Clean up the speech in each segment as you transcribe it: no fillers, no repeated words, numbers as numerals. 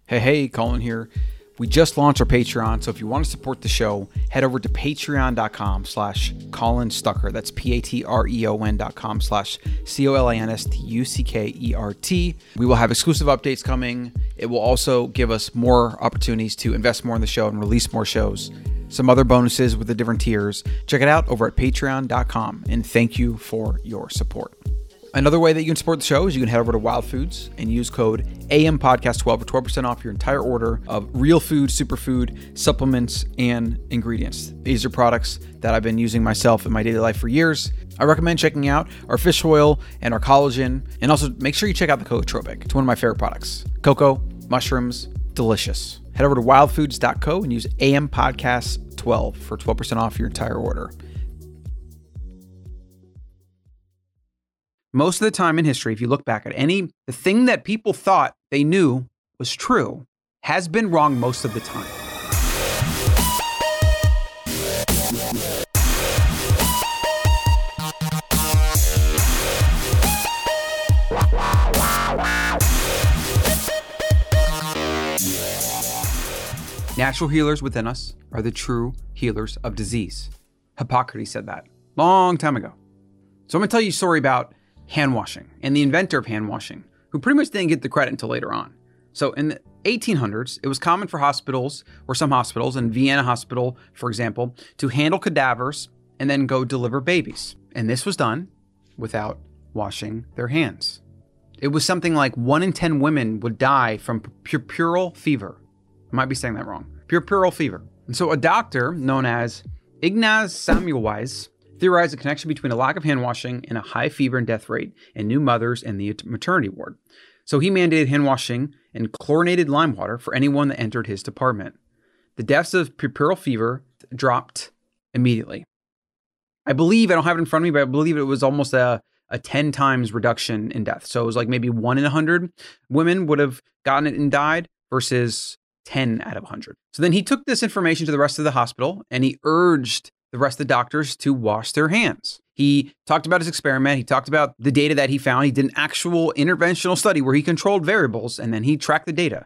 Hey, Colin here. We just launched our Patreon, so if you want to support the show, head over to patreon.com/Colin Stuckert. That's patreon.com/COLINSTUCKERT. We will have exclusive updates coming. It will also give us more opportunities to invest more in the show and release more shows. Some other bonuses with the different tiers. Check it out over at patreon.com, and thank you for your support. Another way that you can support the show is you can head over to Wild Foods and use code AMPodcast12 for 12% off your entire order of real food, superfood, supplements, and ingredients. These are products that I've been using myself in my daily life for years. I recommend checking out our fish oil and our collagen, and also make sure you check out the Cocotropic. It's one of my favorite products. Cocoa, mushrooms, delicious. Head over to wildfoods.co and use AMPodcast12 for 12% off your entire order. Most of the time in history, if you look back at the thing that people thought they knew was true has been wrong most of the time. Natural healers within us are the true healers of disease. Hippocrates said that long time ago. So I'm going to tell you a story about hand washing and the inventor of hand washing, who pretty much didn't get the credit until later on. So in the 1800s, it was common for hospitals, or some hospitals, in Vienna Hospital, for example, to handle cadavers and then go deliver babies. And this was done without washing their hands. It was something like 1 in 10 women would die from puerperal fever. I might be saying that wrong. Puerperal fever. And so a doctor known as Ignaz Semmelweis theorized a connection between a lack of hand washing and a high fever and death rate in new mothers in the maternity ward. So he mandated hand washing and chlorinated lime water for anyone that entered his department. The deaths of puerperal fever dropped immediately. I believe, I don't have it in front of me, but I believe it was almost a 10 times reduction in death. So it was like maybe 1 in 100 women would have gotten it and died versus 10 out of 100. So then he took this information to the rest of the hospital and he urged the rest of the doctors to wash their hands. He talked about his experiment. He talked about the data that he found. He did an actual interventional study where he controlled variables and then he tracked the data.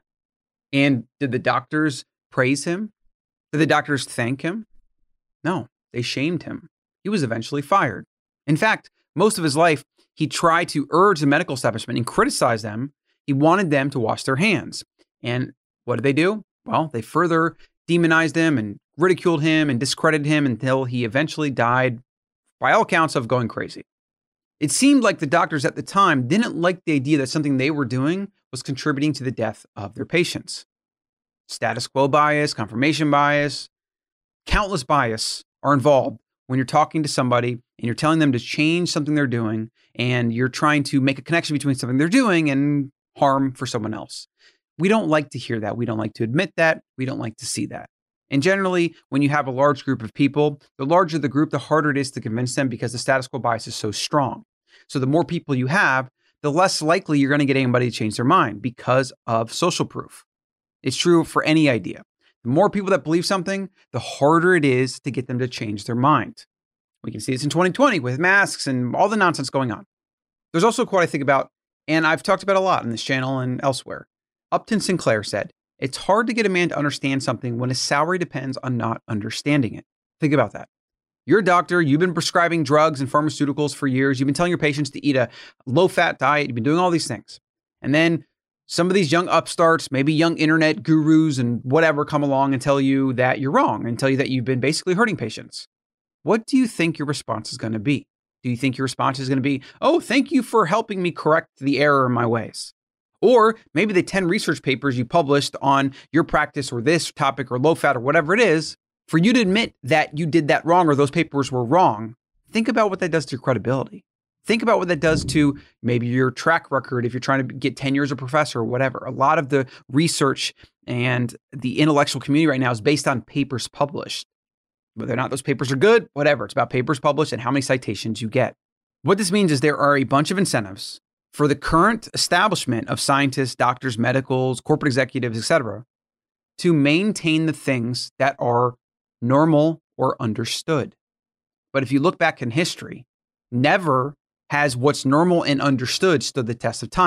And did the doctors praise him? Did the doctors thank him? No, they shamed him. He was eventually fired. In fact, most of his life, he tried to urge the medical establishment and criticize them. He wanted them to wash their hands. And what did they do? Well, they further demonized him and ridiculed him and discredited him until he eventually died, by all accounts, of going crazy. It seemed like the doctors at the time didn't like the idea that something they were doing was contributing to the death of their patients. Status quo bias, confirmation bias, countless bias are involved when you're talking to somebody and you're telling them to change something they're doing and you're trying to make a connection between something they're doing and harm for someone else. We don't like to hear that. We don't like to admit that. We don't like to see that. And generally, when you have a large group of people, the larger the group, the harder it is to convince them because the status quo bias is so strong. So the more people you have, the less likely you're going to get anybody to change their mind because of social proof. It's true for any idea. The more people that believe something, the harder it is to get them to change their mind. We can see this in 2020 with masks and all the nonsense going on. There's also a quote I think about, and I've talked about a lot on this channel and elsewhere. Upton Sinclair said, "It's hard to get a man to understand something when his salary depends on not understanding it." Think about that. You're a doctor. You've been prescribing drugs and pharmaceuticals for years. You've been telling your patients to eat a low-fat diet. You've been doing all these things. And then some of these young upstarts, maybe young internet gurus and whatever, come along and tell you that you're wrong and tell you that you've been basically hurting patients. What do you think your response is going to be? Do you think your response is going to be, "Oh, thank you for helping me correct the error in my ways"? Or maybe the 10 research papers you published on your practice or this topic or low fat or whatever it is, for you to admit that you did that wrong or those papers were wrong, think about what that does to your credibility. Think about what that does to maybe your track record if you're trying to get tenure as a professor or whatever. A lot of the research and the intellectual community right now is based on papers published. Whether or not those papers are good, whatever. It's about papers published and how many citations you get. What this means is there are a bunch of incentives for the current establishment of scientists, doctors, medicals, corporate executives, etc., to maintain the things that are normal or understood. But if you look back in history, never has what's normal and understood stood the test of time.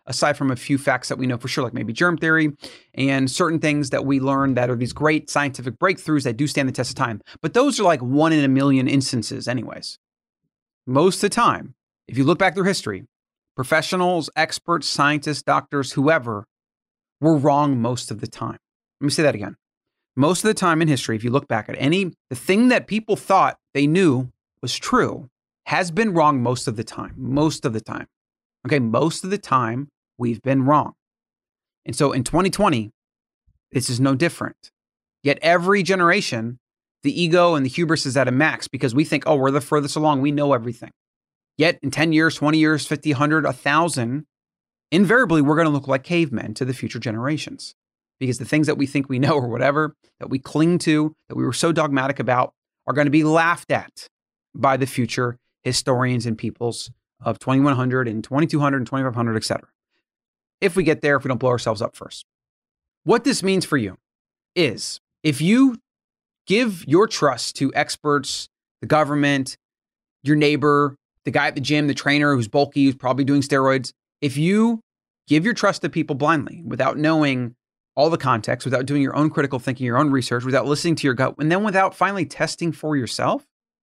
aside from a few facts that we know for sure, like maybe germ theory and certain things that we learned that are these great scientific breakthroughs that do stand the test of time. But those are like 1 in a million instances anyways. Most of the time, if you look back through history, professionals, experts, scientists, doctors, whoever, were wrong most of the time. Let me say that again. Most of the time in history, if you look back at the thing that people thought they knew was true has been wrong most of the time. Most of the time. Okay, most of the time we've been wrong. And so in 2020, this is no different. Yet every generation, the ego and the hubris is at a max because we think, oh, we're the furthest along. We know everything. Yet in 10 years, 20 years, 50, 100, 1,000, invariably, we're going to look like cavemen to the future generations because the things that we think we know or whatever that we cling to, that we were so dogmatic about, are going to be laughed at by the future historians and peoples of 2100 and 2200 and 2500, et cetera. If we get there, if we don't blow ourselves up first. What this means for you is if you give your trust to experts, the government, your neighbor, the guy at the gym, the trainer who's bulky, who's probably doing steroids, if you give your trust to people blindly without knowing all the context, without doing your own critical thinking, your own research, without listening to your gut, and then without finally testing for yourself,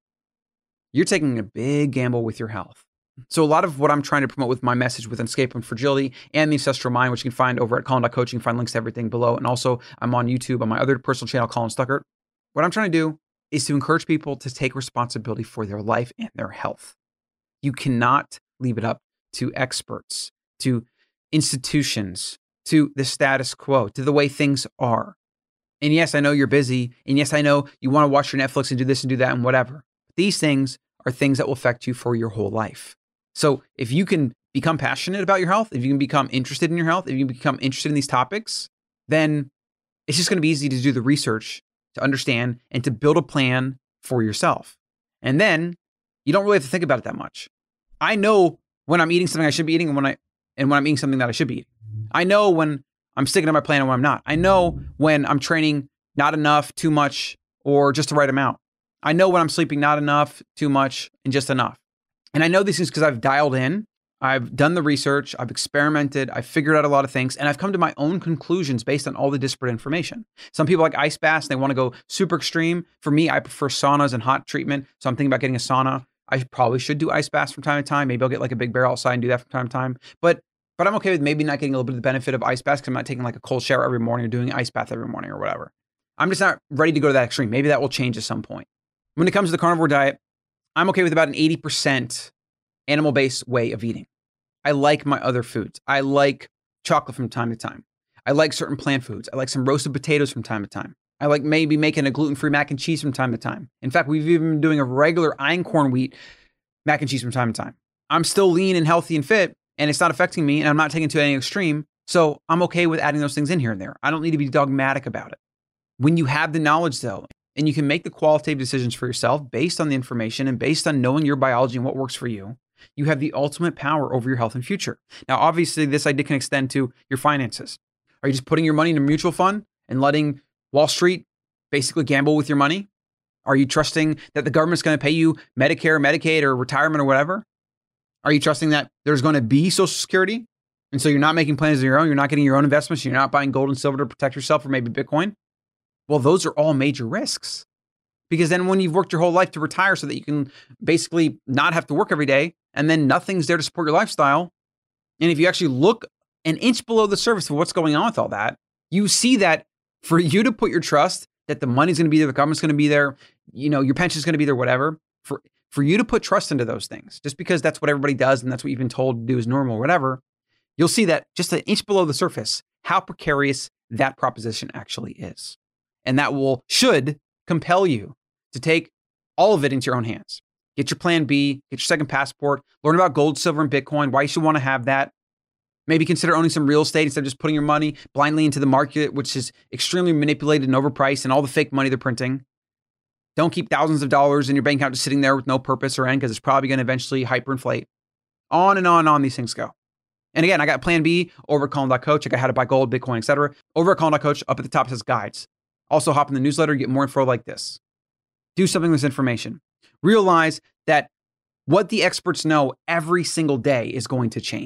you're taking a big gamble with your health. So a lot of what I'm trying to promote with my message with Escape from Fragility and the Ancestral Mind, which you can find over at Colin.coaching, you can find links to everything below. And also I'm on YouTube on my other personal channel, Colin Stuckert. What I'm trying to do is to encourage people to take responsibility for their life and their health. You cannot leave it up to experts, to institutions, to the status quo, to the way things are. And yes, I know you're busy. And yes, I know you want to watch your Netflix and do this and do that and whatever. These things are things that will affect you for your whole life. So if you can become passionate about your health, if you can become interested in your health, if you can become interested in these topics, then it's just going to be easy to do the research, to understand, and to build a plan for yourself. And then you don't really have to think about it that much. I know when I'm eating something I should be eating and when I'm eating something that I should be eating. I know when I'm sticking to my plan and when I'm not. I know when I'm training not enough, too much, or just the right amount. I know when I'm sleeping not enough, too much, and just enough. And I know these things because I've dialed in, I've done the research, I've experimented, I've figured out a lot of things, and I've come to my own conclusions based on all the disparate information. Some people like ice baths, they want to go super extreme. For me, I prefer saunas and hot treatment. So I'm thinking about getting a sauna. I probably should do ice baths from time to time. Maybe I'll get like a big barrel outside and do that from time to time. But I'm okay with maybe not getting a little bit of the benefit of ice baths because I'm not taking like a cold shower every morning or doing an ice bath every morning or whatever. I'm just not ready to go to that extreme. Maybe that will change at some point. When it comes to the carnivore diet, I'm okay with about an 80% animal-based way of eating. I like my other foods. I like chocolate from time to time. I like certain plant foods. I like some roasted potatoes from time to time. I like maybe making a gluten-free mac and cheese from time to time. In fact, we've even been doing a regular einkorn wheat mac and cheese from time to time. I'm still lean and healthy and fit, and it's not affecting me, and I'm not taking it to any extreme, so I'm okay with adding those things in here and there. I don't need to be dogmatic about it. When you have the knowledge, though, and you can make the qualitative decisions for yourself based on the information and based on knowing your biology and what works for you, you have the ultimate power over your health and future. Now, obviously, this idea can extend to your finances. Are you just putting your money in a mutual fund and letting Wall Street basically gamble with your money? Are you trusting that the government's going to pay you Medicare, Medicaid, or retirement or whatever? Are you trusting that there's going to be Social Security? And so you're not making plans of your own, you're not getting your own investments, you're not buying gold and silver to protect yourself or maybe Bitcoin? Well, those are all major risks. Because then when you've worked your whole life to retire so that you can basically not have to work every day, and then nothing's there to support your lifestyle, and if you actually look an inch below the surface of what's going on with all that, you see that for you to put your trust that the money's going to be there, the government's going to be there, you know, your pension's going to be there, whatever, for you to put trust into those things, just because that's what everybody does and that's what you've been told to do is normal or whatever, you'll see that just an inch below the surface, how precarious that proposition actually is. And that should compel you to take all of it into your own hands. Get your plan B, get your second passport, learn about gold, silver, and Bitcoin, why you should want to have that. Maybe consider owning some real estate instead of just putting your money blindly into the market, which is extremely manipulated and overpriced and all the fake money they're printing. Don't keep thousands of dollars in your bank account just sitting there with no purpose or end because it's probably going to eventually hyperinflate. On and on these things go. And again, I got plan B over at Colin.coach. I got how to buy gold, Bitcoin, etc. Over at Colin.coach, up at the top says guides. Also hop in the newsletter, get more info like this. Do something with this information. Realize that what the experts know every single day is going to change.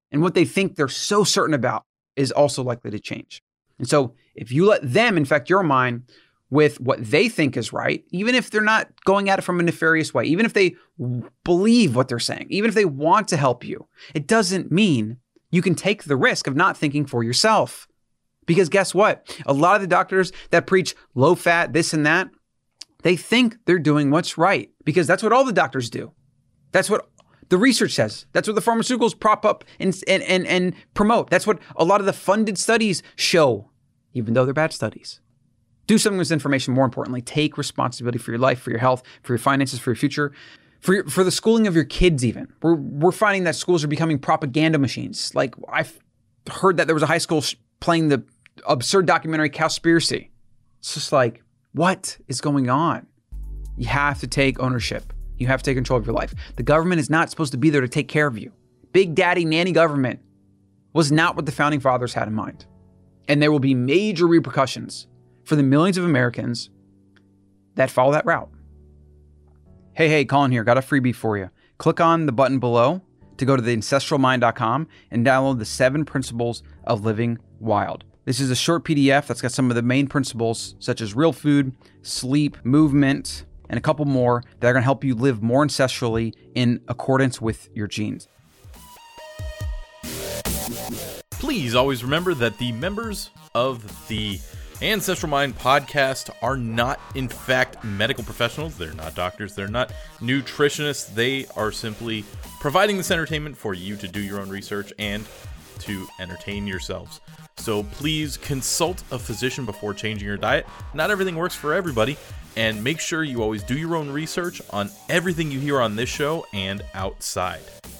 And what they think they're so certain about is also likely to change. And so if you let them infect your mind with what they think is right, even if they're not going at it from a nefarious way, even if they believe what they're saying, even if they want to help you, it doesn't mean you can take the risk of not thinking for yourself. Because guess what? A lot of the doctors that preach low fat, this and that, they think they're doing what's right because that's what all the doctors do. That's what the research says. That's what the pharmaceuticals prop up and promote. That's what a lot of the funded studies show, even though they're bad studies. Do something with this information. More importantly, take responsibility for your life, for your health, for your finances, for your future, for the schooling of your kids even. We're finding that schools are becoming propaganda machines. Like I've heard that there was a high school playing the absurd documentary Cowspiracy. It's just like, what is going on? You have to take ownership. You have to take control of your life. The government is not supposed to be there to take care of you. Big daddy nanny government was not what the founding fathers had in mind. And there will be major repercussions for the millions of Americans that follow that route. Hey, Colin here. Got a freebie for you. Click on the button below to go to theancestralmind.com and download the 7 Principles of Living Wild. This is a short PDF that's got some of the main principles, such as real food, sleep, movement, and a couple more that are going to help you live more ancestrally in accordance with your genes. Please always remember that the members of the Ancestral Mind podcast are not, in fact, medical professionals. They're not doctors. They're not nutritionists. They are simply providing this entertainment for you to do your own research and to entertain yourselves. So please consult a physician before changing your diet. Not everything works for everybody, and make sure you always do your own research on everything you hear on this show and outside.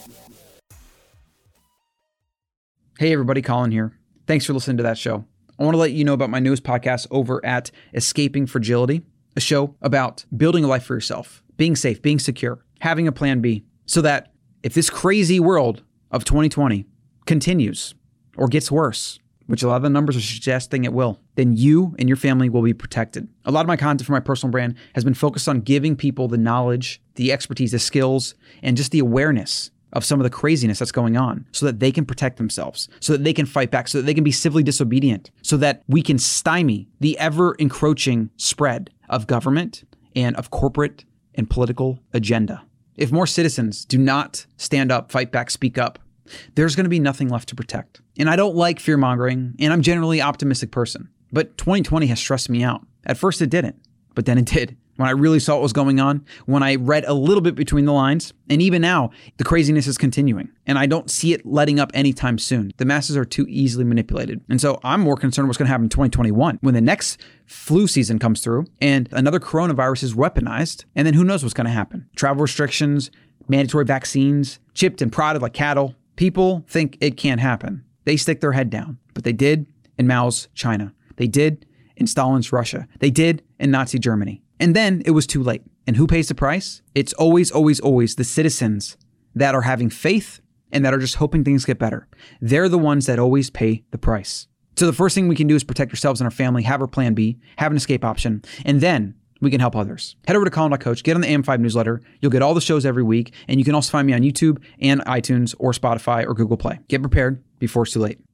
Hey everybody, Colin here. Thanks for listening to that show. I want to let you know about my newest podcast over at Escaping Fragility, a show about building a life for yourself, being safe, being secure, having a plan B, so that if this crazy world of 2020 continues or gets worse, which a lot of the numbers are suggesting it will, then you and your family will be protected. A lot of my content for my personal brand has been focused on giving people the knowledge, the expertise, the skills, and just the awareness of some of the craziness that's going on so that they can protect themselves, so that they can fight back, so that they can be civilly disobedient, so that we can stymie the ever-encroaching spread of government and of corporate and political agenda. If more citizens do not stand up, fight back, speak up, there's going to be nothing left to protect. And I don't like fear-mongering, and I'm generally an optimistic person. But 2020 has stressed me out. At first it didn't, but then it did. When I really saw what was going on, when I read a little bit between the lines, and even now, the craziness is continuing. And I don't see it letting up anytime soon. The masses are too easily manipulated. And so I'm more concerned what's going to happen in 2021 when the next flu season comes through and another coronavirus is weaponized. And then who knows what's going to happen? Travel restrictions, mandatory vaccines, chipped and prodded like cattle. People think it can't happen. They stick their head down, but they did in Mao's China. They did in Stalin's Russia. They did in Nazi Germany. And then it was too late. And who pays the price? It's always, always, always the citizens that are having faith and that are just hoping things get better. They're the ones that always pay the price. So the first thing we can do is protect ourselves and our family, have our plan B, have an escape option, and then we can help others. Head over to Colin.coach, get on the AM5 newsletter. You'll get all the shows every week, and you can also find me on YouTube and iTunes or Spotify or Google Play. Get prepared before it's too late.